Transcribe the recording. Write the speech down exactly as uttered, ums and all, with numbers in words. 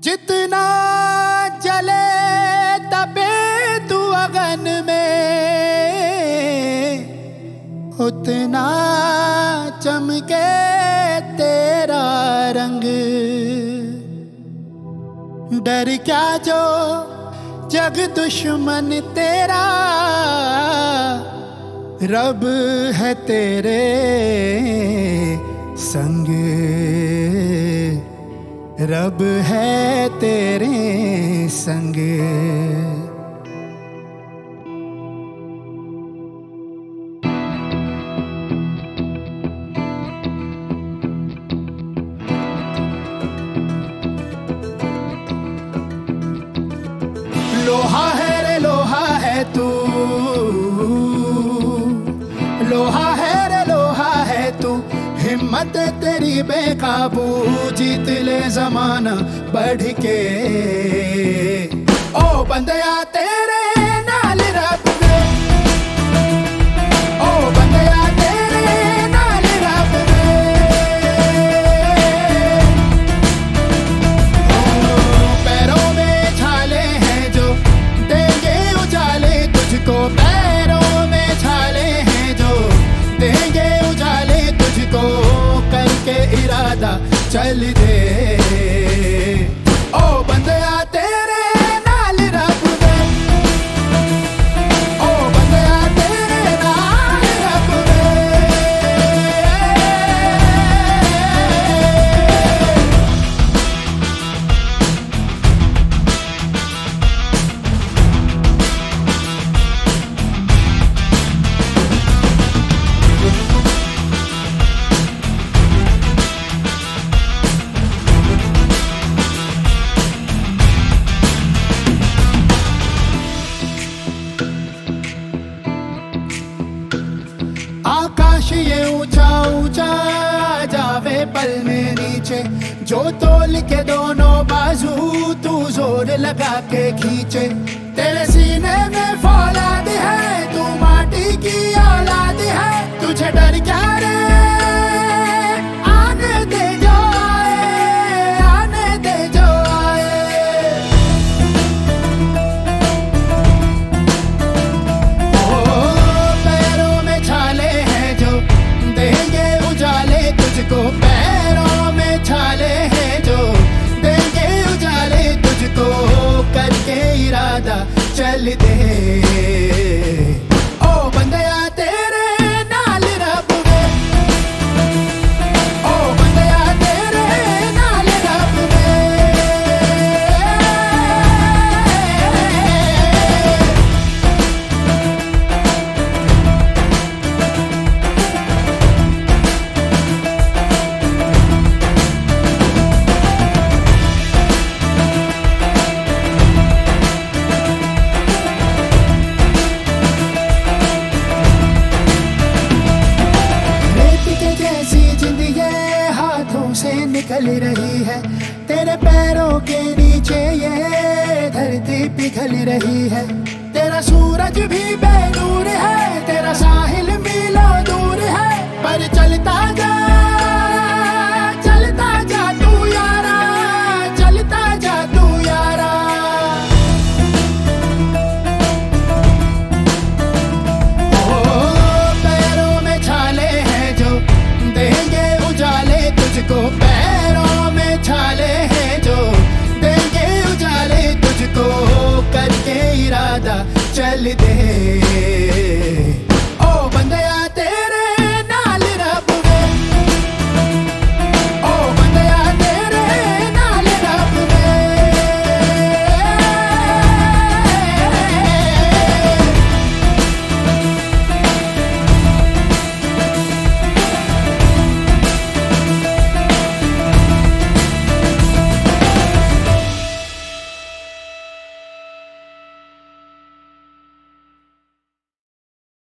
जितना जले तपे तू अगन में, उतना चमके तेरा रंग। डर क्या जो जग दुश्मन तेरा, रब है तेरे संग। रब है तेरे संग। लोहा है रे लोहा है तू, लोहा है रे लोहा है तू। हिम्मत तेरी बेकाबू, जीत ले जमाना बढ़ के। ओ बंदया तेरे नाल रब दे, ओ बंदया तेरे नाल रब दे। ओ पैरों में छाले हैं जो देंगे उजाले तुझको, पैरों में छाले हैं जो देंगे उजाले तुझको। करके इरादा चल दे, ओ बंदया तेरे नाल रब दे, ओ बंदया तेरे नाल रब दे। आकाश ये ऊंचा ऊंचा जावे पल में नीचे, जो तोल के दोनों बाजू तू जोर लगा के खींचे। तेरे सीने में फौलाद है, तू माटी की औलाद है। तुझे डर क्या रे, आने दे जो आए, आने दे जो आए। ओ पैरों में छाले हैं जो देंगे उजाले तुझको, पैरों में छाले हैं जो देंगे उजाले तुझको। करके इरादा चल दे, ओ बंदया तेरे नाल रब दे, ओ बंदया तेरे नाल रब दे। से निकल रही है तेरे पैरों के नीचे, ये धरती पिघल रही है। तेरा सूरज भी बेनूर है, तेरा साहिल मीलों दूर है। पर चलता जा